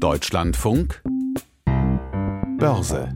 Deutschlandfunk Börse.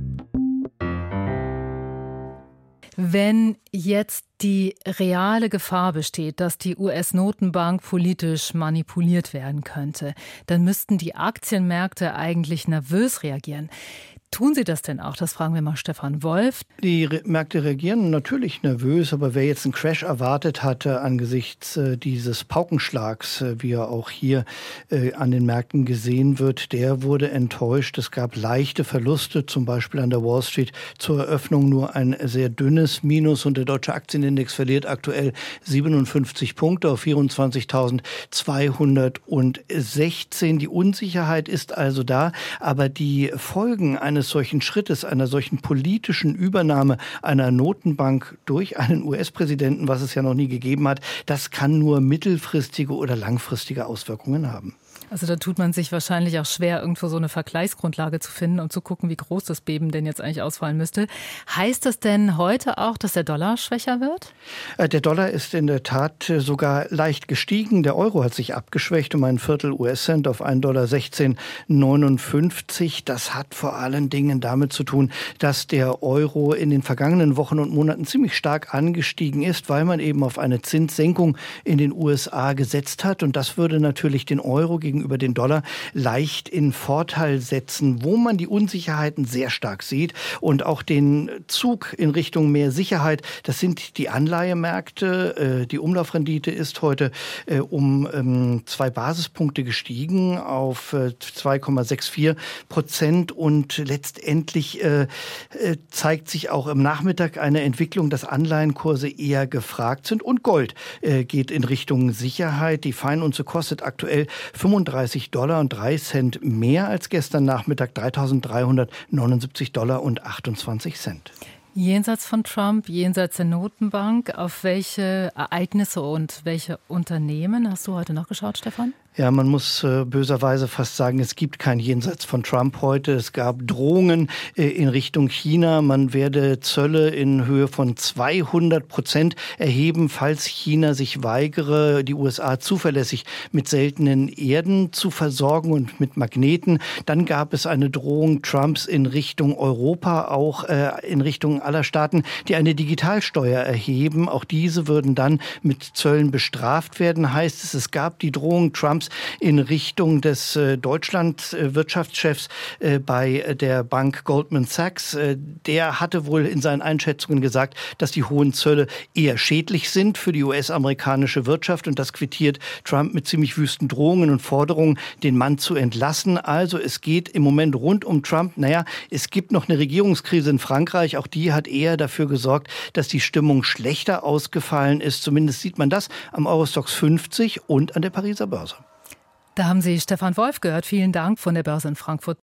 Wenn jetzt die reale Gefahr besteht, dass die US-Notenbank politisch manipuliert werden könnte, dann müssten die Aktienmärkte eigentlich nervös reagieren. Tun sie das denn auch? Das fragen wir mal Stefan Wolf. Die Märkte reagieren natürlich nervös, aber wer jetzt einen Crash erwartet hatte angesichts dieses Paukenschlags, wie er auch hier an den Märkten gesehen wird, der wurde enttäuscht. Es gab leichte Verluste, zum Beispiel an der Wall Street zur Eröffnung nur ein sehr dünnes Minus und der deutsche Aktienindex verliert aktuell 57 Punkte auf 24.216. Die Unsicherheit ist also da, aber die Folgen eines solchen Schrittes, einer solchen politischen Übernahme einer Notenbank durch einen US-Präsidenten, was es ja noch nie gegeben hat, das kann nur mittelfristige oder langfristige Auswirkungen haben. Also da tut man sich wahrscheinlich auch schwer, irgendwo so eine Vergleichsgrundlage zu finden und zu gucken, wie groß das Beben denn jetzt eigentlich ausfallen müsste. Heißt das denn heute auch, dass der Dollar schwächer wird? Der Dollar ist in der Tat sogar leicht gestiegen. Der Euro hat sich abgeschwächt um ein Viertel US-Cent auf $1,1659. Das hat vor allen Dingen damit zu tun, dass der Euro in den vergangenen Wochen und Monaten ziemlich stark angestiegen ist, weil man eben auf eine Zinssenkung in den USA gesetzt hat. Und das würde natürlich den Euro gegenüber den Dollar leicht in Vorteil setzen, wo man die Unsicherheiten sehr stark sieht und auch den Zug in Richtung mehr Sicherheit. Das sind die Anleihemärkte. Die Umlaufrendite ist heute um 2 Basispunkte gestiegen auf 2,64% und letztendlich zeigt sich auch im Nachmittag eine Entwicklung, dass Anleihenkurse eher gefragt sind und Gold geht in Richtung Sicherheit. Die Feinunze kostet aktuell $35,03 mehr als gestern Nachmittag, $3.379,28. Jenseits von Trump, jenseits der Notenbank, auf welche Ereignisse und welche Unternehmen hast du heute noch geschaut, Stefan? Ja, man muss böserweise fast sagen, es gibt kein Jenseits von Trump heute. Es gab Drohungen in Richtung China. Man werde Zölle in Höhe von 200% erheben, falls China sich weigere, die USA zuverlässig mit seltenen Erden zu versorgen und mit Magneten. Dann gab es eine Drohung Trumps in Richtung Europa, auch in Richtung aller Staaten, die eine Digitalsteuer erheben. Auch diese würden dann mit Zöllen bestraft werden. Heißt es, es gab die Drohung Trumps in Richtung des Deutschland-Wirtschaftschefs bei der Bank Goldman Sachs. Der hatte wohl in seinen Einschätzungen gesagt, dass die hohen Zölle eher schädlich sind für die US-amerikanische Wirtschaft. Und das quittiert Trump mit ziemlich wüsten Drohungen und Forderungen, den Mann zu entlassen. Also es geht im Moment rund um Trump. Naja, es gibt noch eine Regierungskrise in Frankreich. Auch die hat eher dafür gesorgt, dass die Stimmung schlechter ausgefallen ist. Zumindest sieht man das am Eurostoxx 50 und an der Pariser Börse. Da haben Sie Stefan Wolf gehört. Vielen Dank von der Börse in Frankfurt.